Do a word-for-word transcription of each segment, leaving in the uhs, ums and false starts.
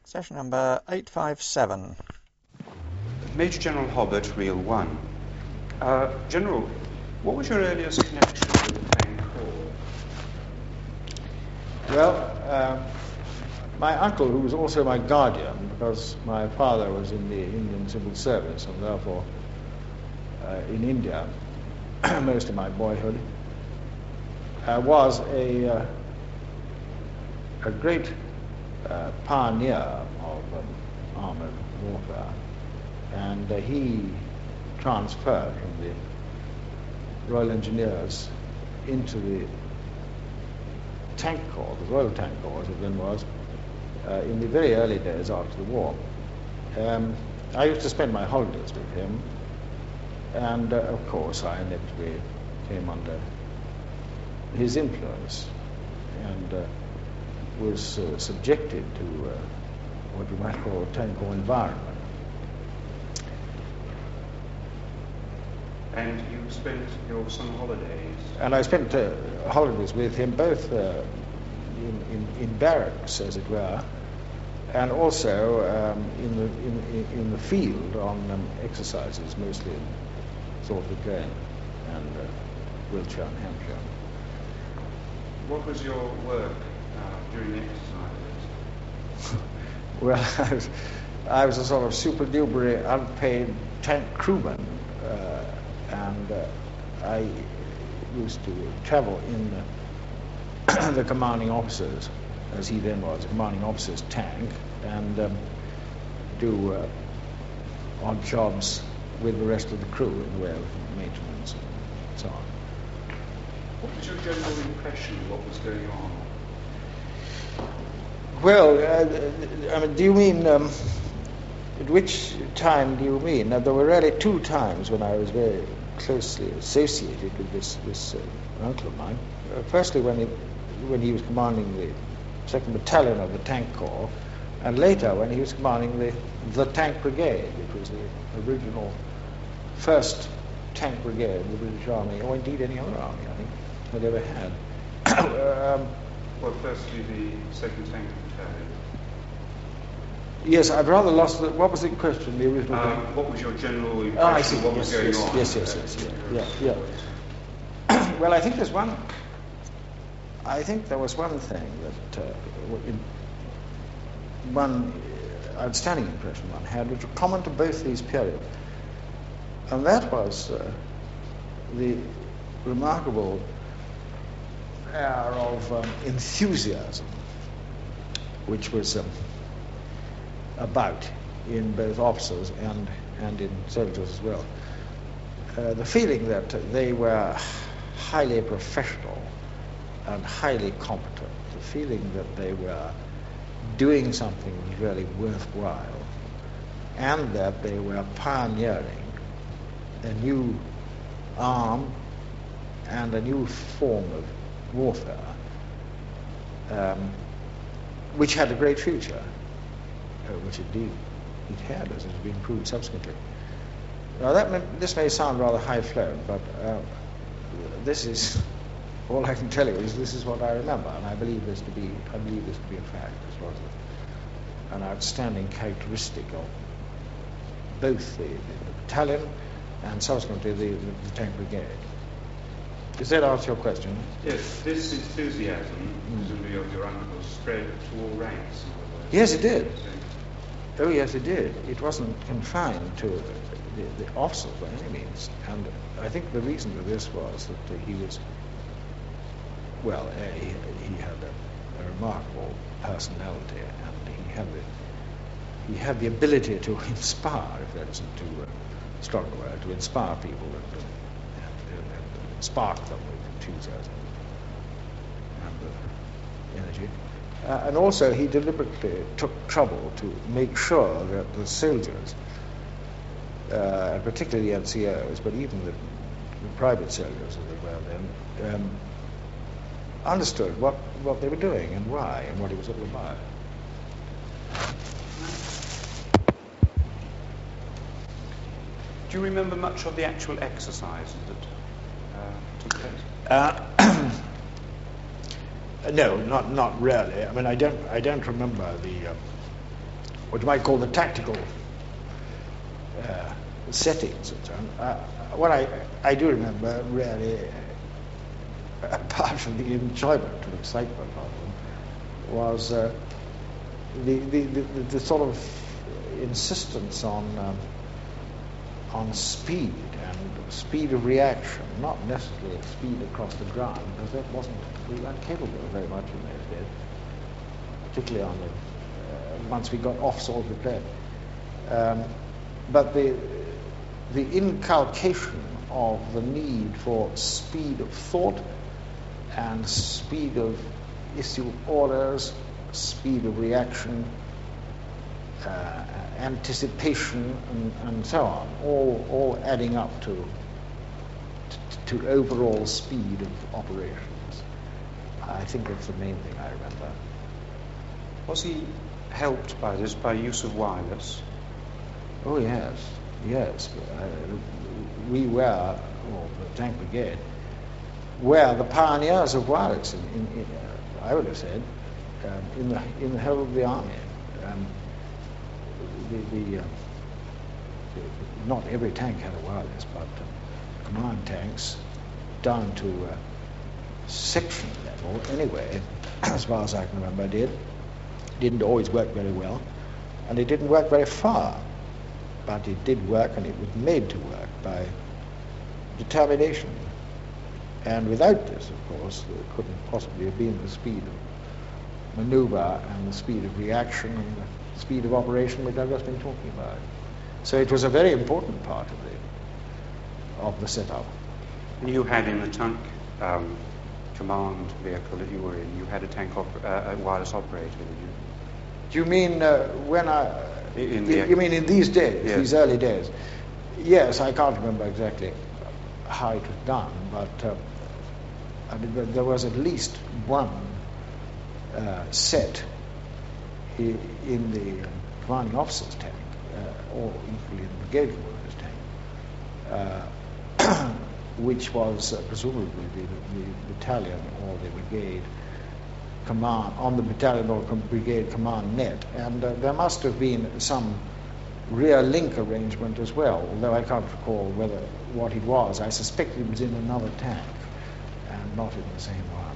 Session number eight five seven. Major General Hobbart, Reel one. Uh, General, what was your earliest connection with the Tank Corps? Well, uh, my uncle, who was also my guardian, because my father was in the Indian Civil Service, and therefore uh, in India most of my boyhood, uh, was a, uh, a great uh, pioneer of um, armoured warfare, and uh, he transferred from the Royal Engineers into the Tank Corps, the Royal Tank Corps as it then was, uh, in the very early days after the war. Um, I used to spend my holidays with him, and uh, of course I inevitably came under his influence and uh, was uh, subjected to uh, what you might call a Tank Corps environment. And you spent your summer holidays? And I spent uh, holidays with him both uh, in, in, in barracks, as it were, and also um, in, the, in, in the field on um, exercises, mostly in Salisbury Plain and uh, Wiltshire and Hampshire. What was your work uh, during the exercises? Well, I was, I was a sort of super-duper unpaid tank crewman, uh, and uh, I used to travel in the, the commanding officer's, as he then was, the commanding officer's tank, and um, do uh, odd jobs with the rest of the crew in the way of maintenance and so on. What was your general impression of what was going on? Well, uh, I mean, do you mean, um, at which time do you mean? Now, there were really two times when I was very closely associated with this, this uh, uncle of mine. Uh, firstly, when he, when he was commanding the second Battalion of the Tank Corps, and later when he was commanding the, the Tank Brigade, which was the original first tank brigade the British Army, or indeed any other army, I think, had ever had. um, Well, firstly, the second Tank Battalion. Yes, I've rather lost the... What was the question, the original Um, thing? what was your general impression Oh, I see. of what Yes, was going yes, on? yes, yes, yes, yes, yeah, yeah. Well, I think there's one... I think there was one thing that... Uh, in, one outstanding impression one had, which was common to both these periods. And that was uh, the remarkable air of um, enthusiasm which was um, about in both officers and, and in soldiers as well. Uh, the feeling that they were highly professional and highly competent, the feeling that they were doing something really worthwhile, and that they were pioneering a new arm and a new form of warfare, um, which had a great future, uh, which indeed it had, as has been proved subsequently. Now, that may, this may sound rather high-flown, but uh, this is all I can tell you is this is what I remember, and I believe this to be I believe this to be a fact, as well as an outstanding characteristic of both the, the, the battalion and subsequently the, the, the tank brigade. Does that answer your question? Yes, this enthusiasm, presumably of your uncle, spread to all ranks. Yes, it did. Oh, yes, it did. It wasn't confined to the, the officers by any means. And I think the reason for this was that uh, he was, well, uh, he, he had a, a remarkable personality, and he had the, he had the ability to inspire, if that isn't too uh, strong a word, to inspire people and, and, and, and spark them with enthusiasm and uh, energy. Uh, and also he deliberately took trouble to make sure that the soldiers, uh, and particularly the N C Os, but even the, the private soldiers as they were then, um, understood what, what they were doing and why and what it was all about. Do you remember much of the actual exercises that uh, took place? Uh, no, not not really. I mean, I don't I don't remember the uh, what you might call the tactical uh, settings and so on. Uh, what I, I do remember really, apart from the enjoyment and excitement of them, was uh, the, the, the, the sort of insistence on um, on speed and speed of reaction, not necessarily speed across the ground, because that wasn't, we weren't capable of very much in those days, particularly on the, uh, once we got off Salisbury Plain. Um, but the the inculcation of the need for speed of thought and speed of issue orders, speed of reaction, uh, anticipation, and, and so on, all all adding up to, to to overall speed of operations. I think that's the main thing I remember. Was he helped by this by use of wireless? Oh yes, yes. Uh, we were, or the Tank Brigade, were the pioneers of wireless. In, in, in, uh, I would have said, um, in the in the whole of the army. Um, the, the, uh, the not every tank had a wireless, but uh, command tanks down to uh, section level, anyway, as far as I can remember, did. Didn't always work very well, and it didn't work very far, but it did work, and it was made to work by determination. And without this, of course, there couldn't possibly have been the speed of maneuver and the speed of reaction and the speed of operation which I've just been talking about. So it was a very important part of the of the setup. You had in the tank um, command vehicle that you were in, you had a tank op- uh, a wireless operator, did you? Do you mean uh, when I... In you, the, you mean in these days, yes. these early days? Yes, I can't remember exactly how it was done, but uh, I mean, there was at least one uh, set in, in the um, commanding officer's tank, uh, or equally in the brigade commander's tank, uh, which was uh, presumably the, the battalion or the brigade command, on the battalion or com- brigade command net. And uh, there must have been some rear link arrangement as well, although I can't recall whether what it was. I suspect it was in another tank and not in the same one.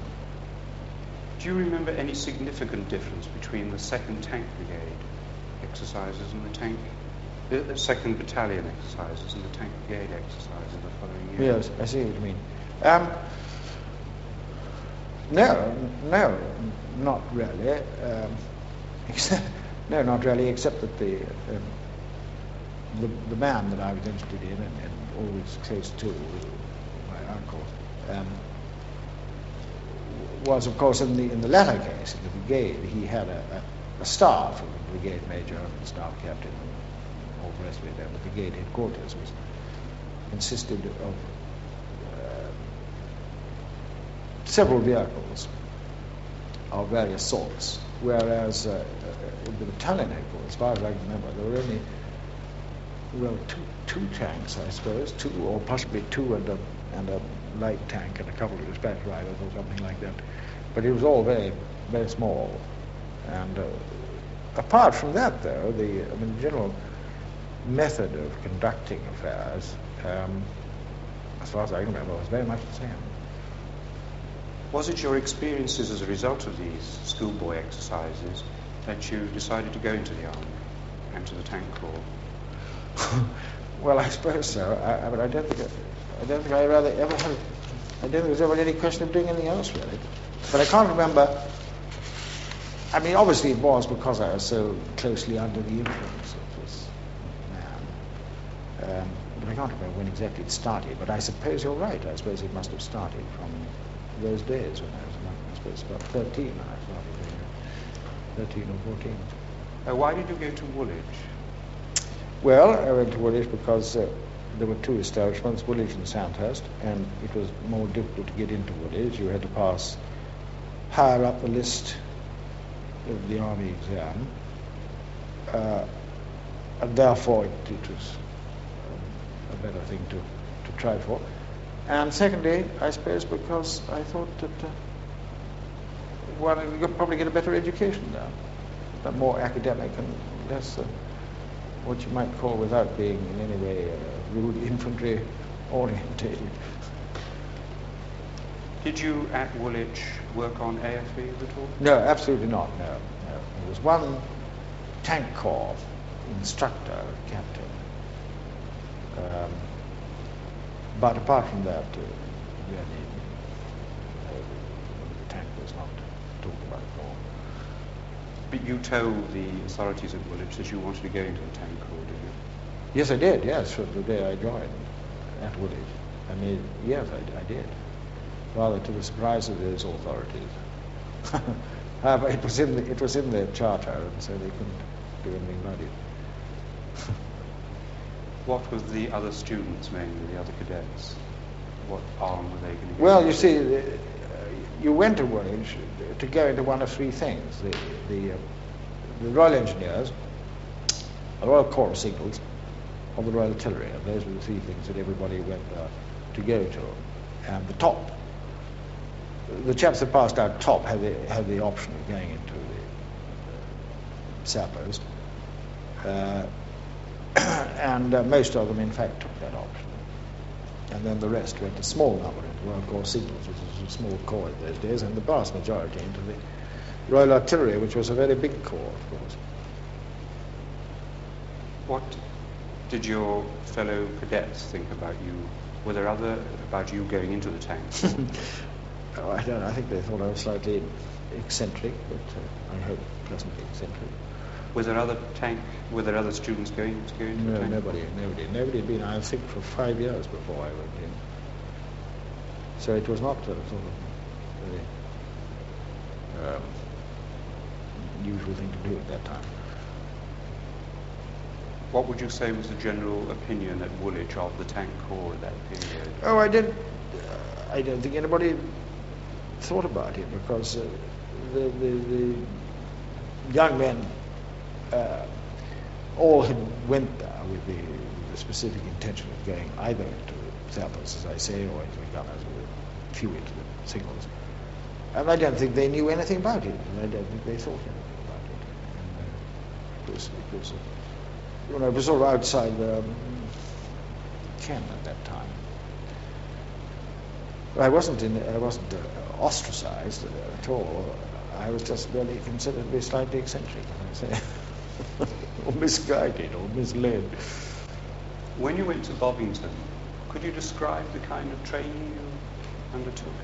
Do you remember any significant difference between the second Tank Brigade exercises and the tank, the, the second Battalion exercises and the Tank Brigade exercises the following year? Yes, I see what you mean. Um, no, no, not really. Um, except, no, not really, except that the, um, the the man that I was interested in and, and always close to, my uncle, um, was of course in the in the latter case, in the brigade, he had a, a, a staff, a brigade major and staff captain and all the rest of it, and the brigade headquarters was consisted of uh, several vehicles of various sorts, whereas uh, in the battalion headquarters, as far as I can remember, there were only well two two tanks, I suppose, two or possibly two and a and a light tank and a couple of dispatch riders or something like that. But it was all very very small. And uh, apart from that, though, the I mean, general method of conducting affairs, um, as far as I can remember, was very much the same. Was it your experiences as a result of these schoolboy exercises that you decided to go into the army and to the tank corps? Well, I suppose so. I, I, but I don't think I, I don't think I rather ever had. I don't think there was ever any question of doing anything else really. But I can't remember. I mean, obviously it was because I was so closely under the influence of this man. Um, but I can't remember when exactly it started. But I suppose you're right. I suppose it must have started from those days when I was, I suppose, about thirteen. I started doing it. thirteen or fourteen. Uh, why did you go to Woolwich? Well, I went to Woolwich because uh, there were two establishments, Woolwich and Sandhurst, and it was more difficult to get into Woolwich. You had to pass higher up the list of the army exam, uh, and therefore it, it was um, a better thing to, to try for. And secondly, I suppose because I thought that uh, one, you could probably get a better education there, a more academic and less uh, what you might call, without being in any way uh, rude, infantry orientated. Did you at Woolwich work on A F Vs at all? No, absolutely not. No, no. There was one tank corps instructor, captain. Um, but apart from that, uh, really, no, the tank was not talked about at all. But you told the authorities at Woolwich that you wanted to go into the tank corps, did you? Yes, I did. Yes, from the day I joined at Woolwich. I mean, yes, I, I did. Rather to the surprise of those authorities. However, it was in the, it was in their charter, and so they couldn't do anything about it. What were the other students, mainly the other cadets? What arm were they going to go Well, into? you see, uh, you went to Woolwich to go into one of three things: the the, uh, the Royal Engineers, the Royal Corps of Signals, or the Royal Artillery. And those were the three things that everybody went there to go to. And the top, the chaps that passed out top had the had the option of going into the uh, sappers. Uh, and uh, most of them, in fact, took that option. And then the rest went a small number into Royal Corps Signals, which was a small corps in those days, and the vast majority into the Royal Artillery, which was a very big corps, of course. What did your fellow cadets think about you? Were there other about you going into the tank corps? Oh, I don't know. I think they thought I was slightly eccentric, but uh, I hope pleasantly eccentric. Was there other tank? Were there other students going to go into the No, tank? nobody, nobody, nobody had been. I think for five years before I went in. So it was not a sort of very um, usual thing to do at that time. What would you say was the general opinion at Woolwich of the tank corps at that period? Oh, I didn't. Uh, I don't think anybody thought about it because uh, the, the the young men uh, all had went there with the, with the specific intention of going either into the sappers, as I say, or into the gunners, with a few into the signals. And I don't think they knew anything about it, and I don't think they thought anything about it. And, uh, it was, it was, uh, you know, it was sort of outside the um, ken at that time. I wasn't in, I wasn't uh, ostracized uh, at all. I was just really considered to be slightly eccentric, as I say, or misguided, or misled. When you went to Bovington, could you describe the kind of training you undertook?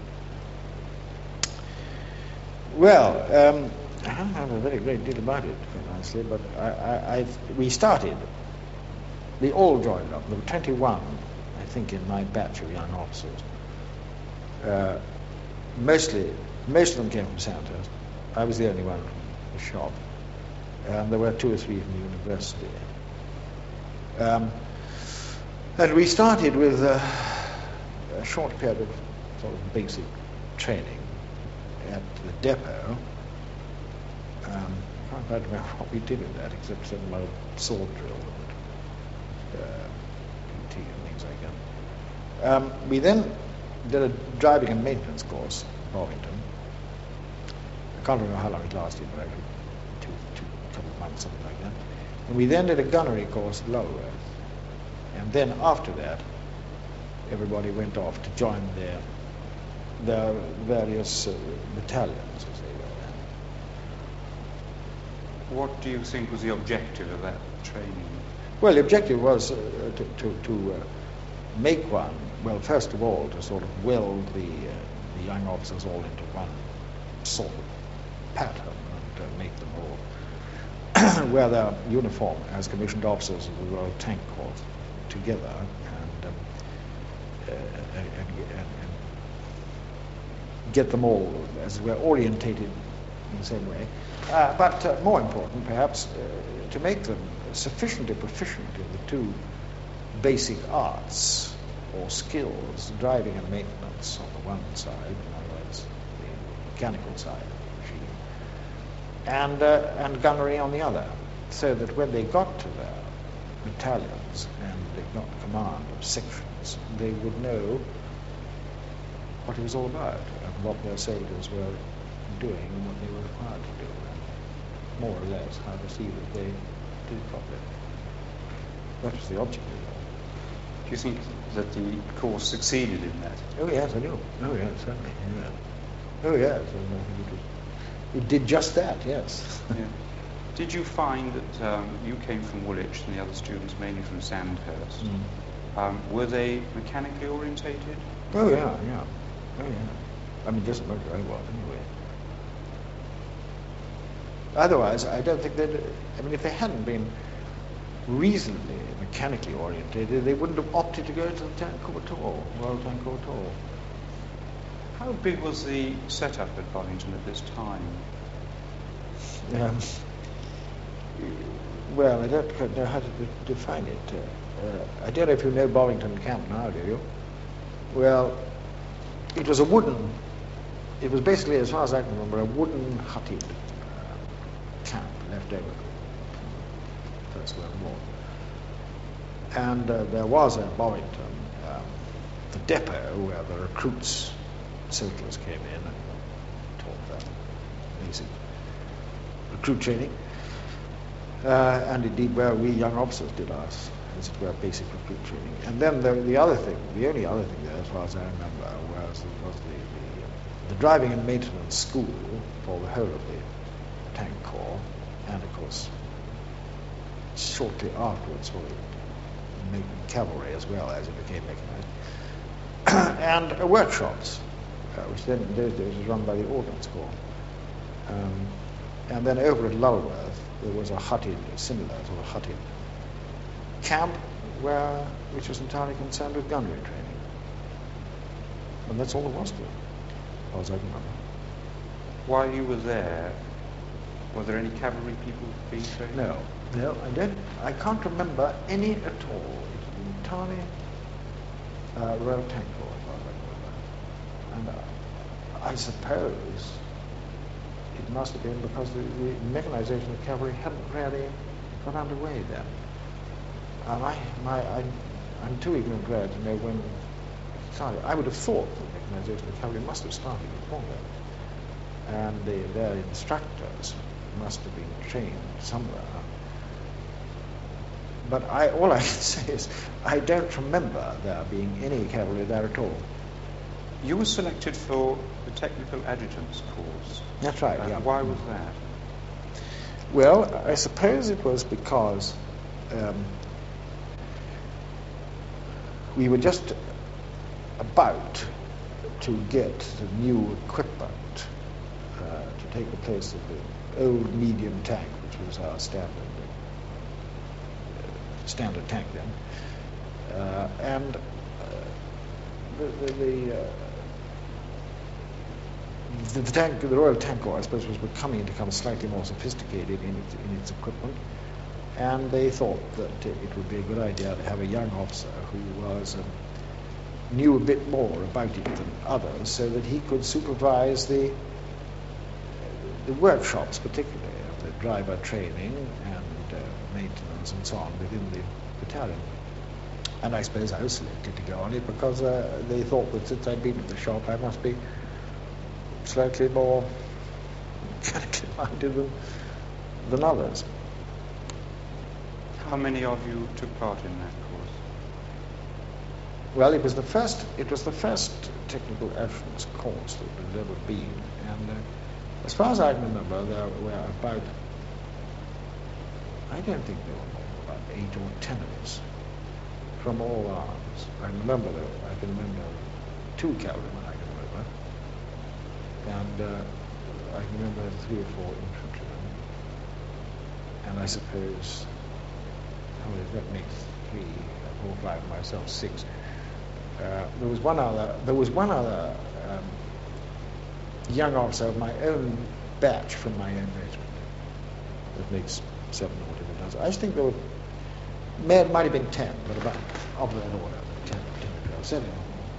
Well, um, I don't have a very great deal about it, quite honestly, but I, I, I've, we started, we all joined up. There were twenty-one, I think, in my batch of young officers. Uh, mostly, most of them came from Sandhurst. I was the only one from the shop. And there were two or three from the university. Um, and we started with uh, a short period of sort of basic training at the depot. Um, I can't quite remember what we did with that, except some old sword drill and uh, P T and things like that. Um, we then did a driving and maintenance course in Bovington. I can't remember how long it lasted, but actually two, two, couple of months, something like that. And we then did a gunnery course at Lulworth. And then after that, everybody went off to join their their various uh, battalions, as they were. What do you think was the objective of that training? Well, the objective was uh, to, to, to uh, make one, well, first of all, to sort of weld the, uh, the young officers all into one sort of pattern and uh, make them all wear their uniform as commissioned officers of the Royal Tank Corps together and, um, uh, and, and, and get them all, as it were, orientated in the same way. Uh, but uh, more important, perhaps, uh, to make them sufficiently proficient in the two basic arts or skills, driving and maintenance on the one side, in other words, the mechanical side of the machine, and, uh, and gunnery on the other, so that when they got to their battalions and they got command of sections, they would know what it was all about and what their soldiers were doing and what they were required to do, and more or less how to see that they did it properly. That was the object. Do you think that the course succeeded in that? Oh yes, I do. Oh yes, certainly. Yeah. Oh yes, I think it, was, it did just that. Yes. Yeah. Did you find that um, you came from Woolwich and the other students mainly from Sandhurst? Mm. Um, were they mechanically orientated? Oh yeah, yeah. Oh yeah. I mean, just not very well anyway. Otherwise, I don't think they'd. I mean, if they hadn't been reasonably mechanically orientated, they wouldn't have opted to go to the tank corps at all, Royal Tank Corps at all. How big was the setup at Bovington at this time? Um, well, I don't quite know how to de- define it. Uh, uh, I don't know if you know Bovington Camp now, do you? Well, it was a wooden, it was basically, as far as I can remember, a wooden hutted uh, camp left over from the First World War. And uh, there was at Bovington um, the depot where the recruits, settlers came in and taught them basic recruit training. Uh, and indeed where we young officers did ours, as it were, basic recruit training. And then the, the other thing, the only other thing there, as far as I remember, was, was the, the, the driving and maintenance school for the whole of the tank corps, and of course, shortly afterwards for the cavalry as well as it became mechanized, and uh, workshops, uh, which then in those days was run by the Ordnance Corps. Um, and then over at Lulworth, there was a hutted, similar to a hutted camp, where which was entirely concerned with gunnery training. And that's all there was to it, as far as I can remember. While you were there, were there any cavalry people being trained? No, no, I don't. I can't remember any at all. It was entirely uh, Royal Tank Corps, as far as I can remember. And uh, I suppose it must have been because the, the mechanization of cavalry hadn't really got underway then. And I, my, I, I'm too ignorant there to know when it started. I would have thought that the mechanization of cavalry must have started before that. And the, their instructors must have been trained somewhere. But I, all I can say is I don't remember there being any cavalry there at all. You were selected for the technical adjutant's course. That's right, Uh, yeah. Why was that? Well, I suppose it was because um, we were just about to get the new equipment uh, to take the place of the old medium tank, which was our standard uh, standard tank then, uh, and uh, the the, the, uh, the the tank, the Royal Tank Corps, I suppose, was becoming to become slightly more sophisticated in its, in its equipment, and they thought that it would be a good idea to have a young officer who was um, knew a bit more about it than others, so that he could supervise the the workshops, particularly of the driver training and uh, maintenance and so on within the battalion. And I suppose I was selected to go on it because uh, they thought that since I'd been at the shop, I must be slightly more mechanically minded than, than others. How many of you took part in that course? Well, it was the first. It was the first technical adjutant's course that had ever been, and uh, as far as I can remember, there were about. I don't think there were more than about eight or ten of us from all arms. I remember though. I can remember two cavalrymen. I can remember, and uh, I can remember three or four infantrymen, and I suppose. How many? That makes three, four, five, myself six. Uh, there was one other. There was one other um, young officer of my own batch from my own regiment. That makes seven or whatever it does. I think there were. May, might have been ten, but about of that order, ten, ten or twelve, seven.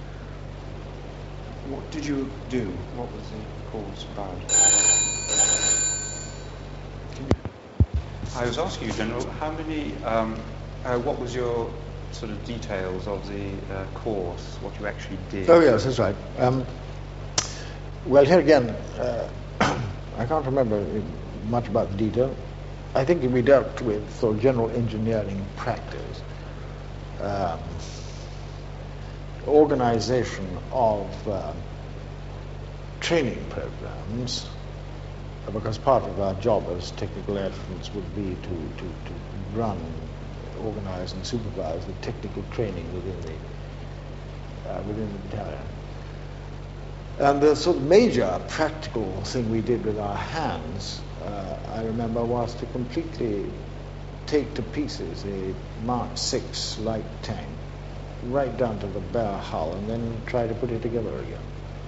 What did you do? What was the course about? I was asking you, General, how many? Um, uh, what was your sort of details of the uh, course, what you actually did? Oh yes, that's right. Um, well, here again, uh, I can't remember much about the detail. I think we dealt with sort of general engineering practice, um, organization of uh, training programs, because part of our job as technical adjutants would be to, to, to run, organize and supervise the technical training within the uh, within the battalion. And the sort of major practical thing we did with our hands, uh, I remember, was to completely take to pieces a Mark six light tank, right down to the bare hull, and then try to put it together again.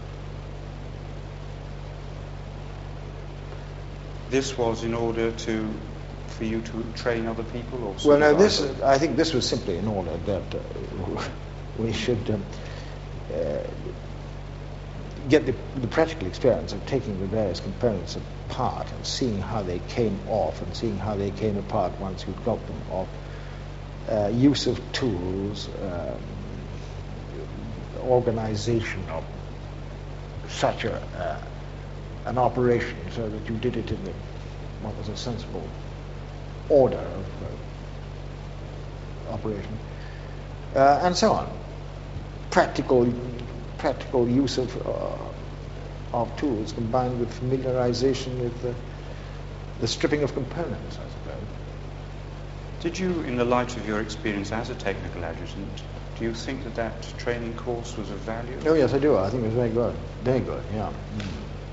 This was in order to, for you to train other people, or well, no, this them? I think this was simply in order that uh, we should um, uh, get the, the practical experience of taking the various components apart and seeing how they came off and seeing how they came apart once you'd got them off. Uh, use of tools, um, organization of such a uh, an operation so that you did it in the, what was a sensible order of uh, operation, uh, and so on. Practical, practical use of uh, of tools combined with familiarization with the, the stripping of components, I suppose. Did you, in the light of your experience as a technical adjutant, do you think that that training course was of value? Oh yes, I do. I think it was very good. Very good. Yeah. Mm.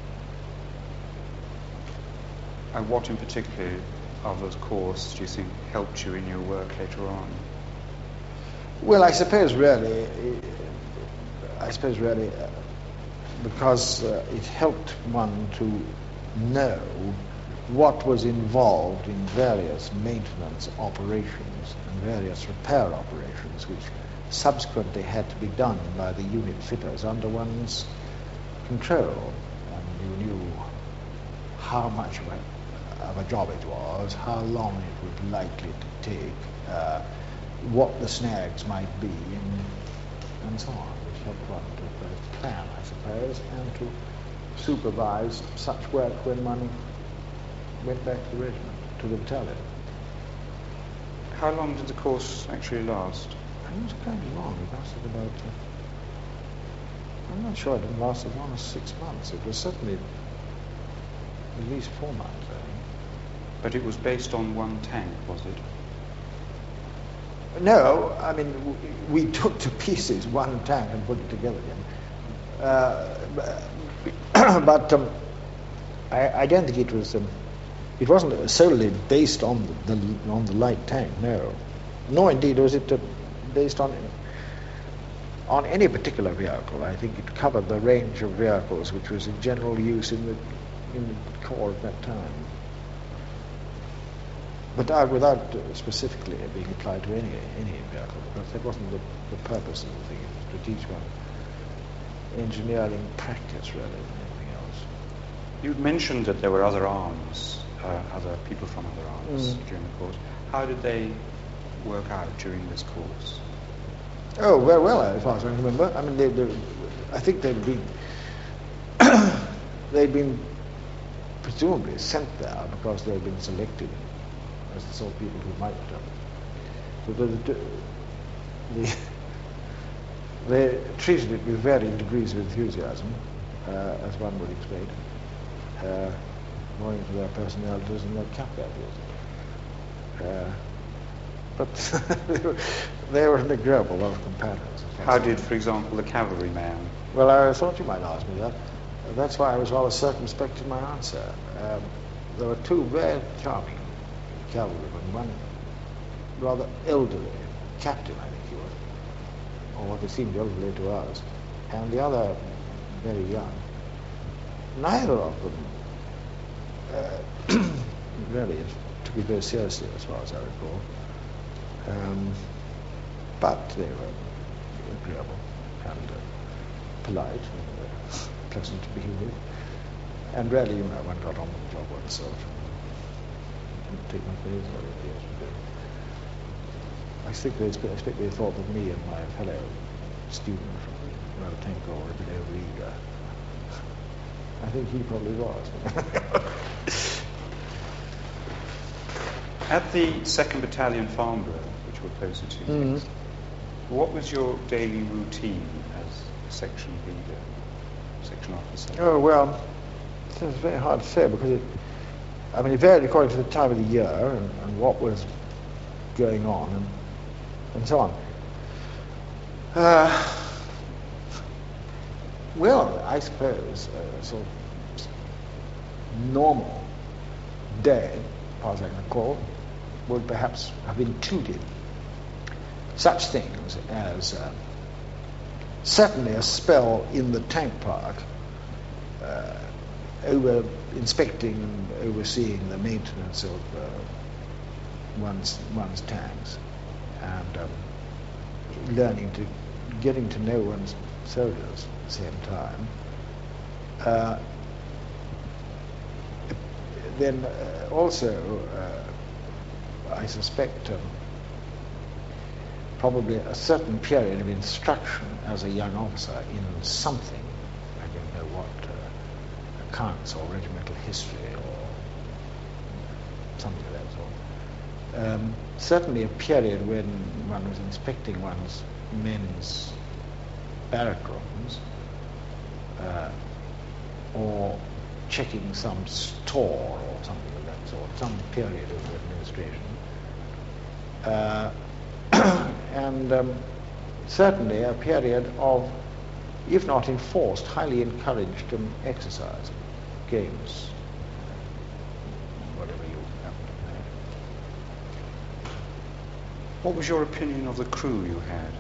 And what in particular of those courses do you think helped you in your work later on? Well, I suppose really, I suppose really, uh, because uh, it helped one to know what was involved in various maintenance operations and various repair operations, which subsequently had to be done by the unit fitters under one's control, and you knew how much of a of a job it was, how long it was likely to take, uh, what the snags might be, and, and so on, which helped one to both plan, I suppose, and to supervise such work when one went back to the regiment, to the battalion. How long did the course actually last? It was kind of long. It lasted about, uh, I'm not sure it didn't last as long as six months. It was certainly at least four months, I think. But it was based on one tank, was it? No, I mean, w- we took to pieces one tank and put it together again. Uh, but um, I, I don't think it was. Um, it wasn't solely based on the, the on the light tank. No, nor indeed was it uh, based on on any particular vehicle. I think it covered the range of vehicles which was in general use in the in the Corps at that time. But uh, without uh, specifically being applied to any any vehicle, because that wasn't the, the purpose of the thing. It was to teach one engineering practice rather than anything else. You'd mentioned that there were other arms, uh, other people from other arms Mm. during the course. How did they work out during this course? Oh, very well, as far as I remember. I mean, they, they, I think they'd been they'd been presumably sent there because they'd been selected as the sort of people who might have. So the, the, they treated it with varying degrees of enthusiasm, uh, as one would expect, uh, according to their personalities and their capabilities. Uh, but they, were, they were an agreeable lot of companions. How did, for example, the cavalryman? Well, I thought you might ask me that. That's why I was rather circumspect in my answer. Um, there were two very charming cavalrymen, one rather elderly, captain I think he was, or what it seemed elderly to us, and the other very young. Neither of them uh, really took it very seriously as far as I recall, um, but they were agreeable and uh, polite and uh, pleasant to be with, and really, you know, one got on with the job oneself. Take my place or yes, we do. I think they, I expect they thought that me and my fellow student from Royal Tank Corps were a bit over-eager. I think he probably was. At the second Battalion Farnborough, which we're closer to Mm. next, what was your daily routine as a section leader, section officer? Oh, well, it's very hard to say because it, I mean, it varied according to the time of the year and, and what was going on and, and so on. Uh, well, I suppose a sort of normal day, as far as I can recall, would perhaps have included such things as uh, certainly a spell in the tank park, uh, over inspecting and overseeing the maintenance of uh, one's one's tanks, and um, learning to getting to know one's soldiers at the same time. Uh, then uh, also, uh, I suspect, um, probably a certain period of instruction as a young officer in something. I don't know what, uh, accounts or regimental history or something of that sort. Um, certainly a period when one was inspecting one's men's barrack rooms, uh, or checking some store or something of that sort, some period of administration. Uh, and um, certainly a period of, if not enforced, highly encouraged um, exercise, games, whatever you happen to think. What was your opinion of the crew you had?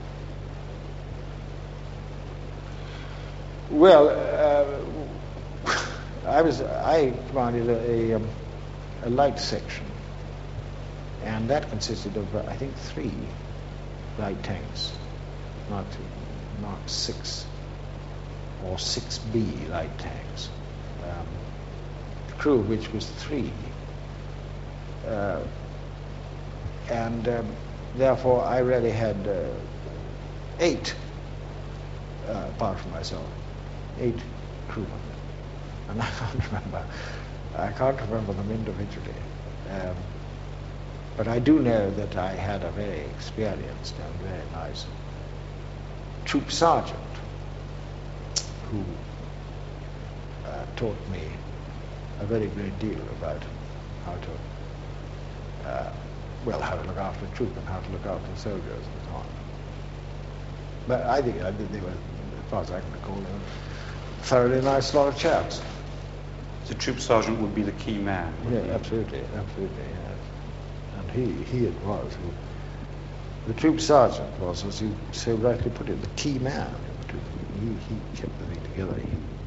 Well, uh, I was I commanded a, a, um, a light section, and that consisted of uh, I think three light tanks, not not six or six B light tanks. Um, the crew, which was three, uh, and um, therefore I really had uh, eight, uh, apart from myself, eight crewmen. And I can't remember, I can't remember them individually. Um, but I do know that I had a very experienced and very nice troop sergeant who uh, taught me a very great deal about how to, uh, well, how to look after a troop and how to look after soldiers and so on. But I think I think they were, as far as I can recall, they were thoroughly nice lot of chaps. The troop sergeant would be the key man. Yeah, he? absolutely, absolutely, yes. And he, he it was who, the troop sergeant was, as you so rightly put it, the key man in the troop. He, he kept the thing together. He